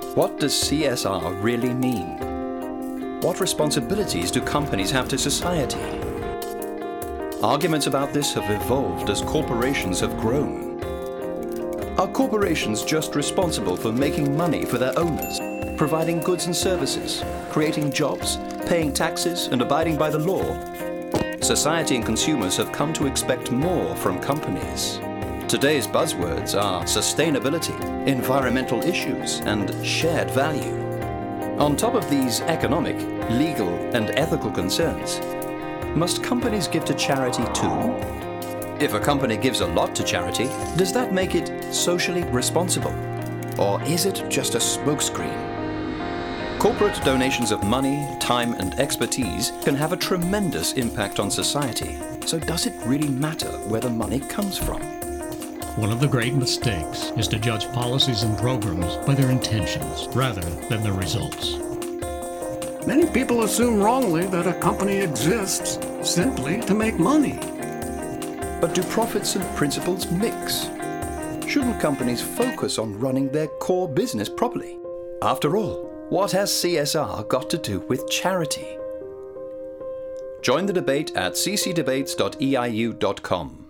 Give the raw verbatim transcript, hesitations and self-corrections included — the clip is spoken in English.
What does C S R really mean? What responsibilities do companies have to society? Arguments about this have evolved as corporations have grown. Are corporations just responsible for making money for their owners, providing goods and services, creating jobs, paying taxes, and abiding by the law? Society and consumers have come to expect more from companies. Today's buzzwords are sustainability, environmental issues, and shared value. On top of these economic, legal, and ethical concerns, must companies give to charity too? If a company gives a lot to charity, does that make it socially responsible? Or is it just a smokescreen? Corporate donations of money, time, and expertise can have a tremendous impact on society. So does it really matter where the money comes from? One of the great mistakes is to judge policies and programs by their intentions rather than their results. Many people assume wrongly that a company exists simply to make money. But do profits and principles mix? Shouldn't companies focus on running their core business properly? After all, what has C S R got to do with charity? Join the debate at c c debates dot e i u dot com.